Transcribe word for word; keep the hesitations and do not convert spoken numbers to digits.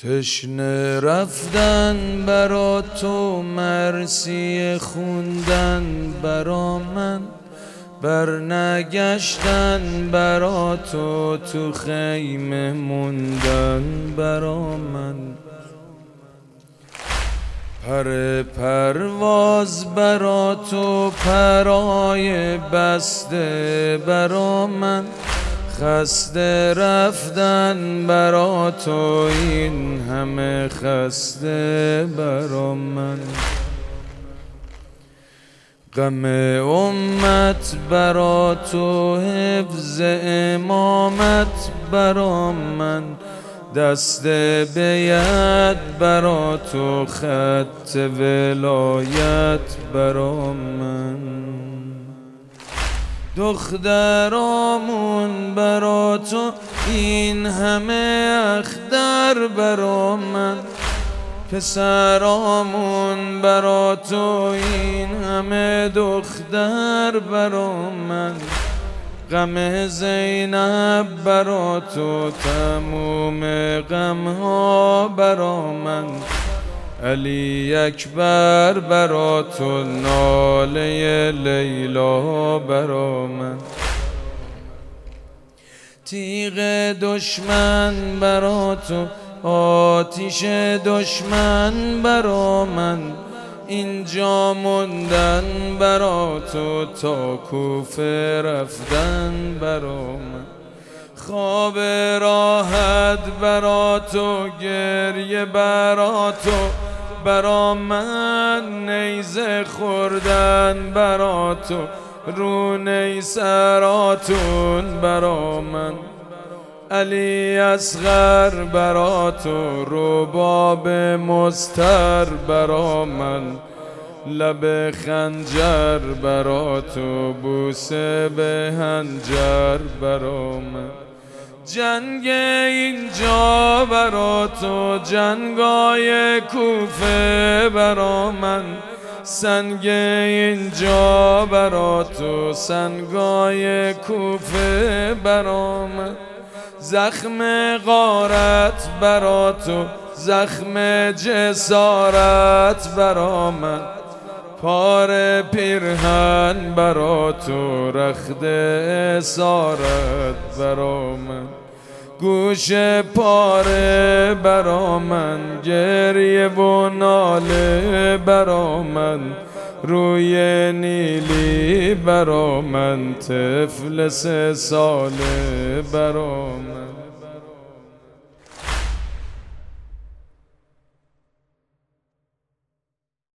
تشنه رفتن برا تو، مرسی خوندن برا من، برنگشتن برا تو، تو خیمه موندن برا من. پر پرواز برا تو، پرای بسته برا من، خسته رفتن برا تو، این همه خسته برا من. غم امت برا تو، حفظ امامت برا من، دست به ید برا تو، خط ولایت برا من. دخترامون برا تو، این همه اختر برا من، پسرامون برا تو، این همه دختر برا من. غم زینب برا تو، تموم غمها برا من. علی اکبر برا تو، ناله لیلا برا من. تیغ دشمن برا تو، آتیش دشمن برا من، اینجا موندن برا تو، تا کوفه رفتن برا من. خواب راحت برا تو، گریه برا تو برا من، نیزه خوردن برا تو، رو نیسراتون برا من. علی اصغر برا تو، رباب مضطر برا من، لب خنجر برا تو، بوسه به هنجر برا من. جنگ اینجا برا تو، جنگای کوفه برا من، سنگ اینجا برا تو، سنگای کوفه برا من. زخم غارت برا تو، زخم جسارت برا من، پار پیرهن برا تو، رخت اسارت برا من. گوش پاره برا من، گریه و ناله برا من، روی نیلی برا من، طفل سه ساله برا من.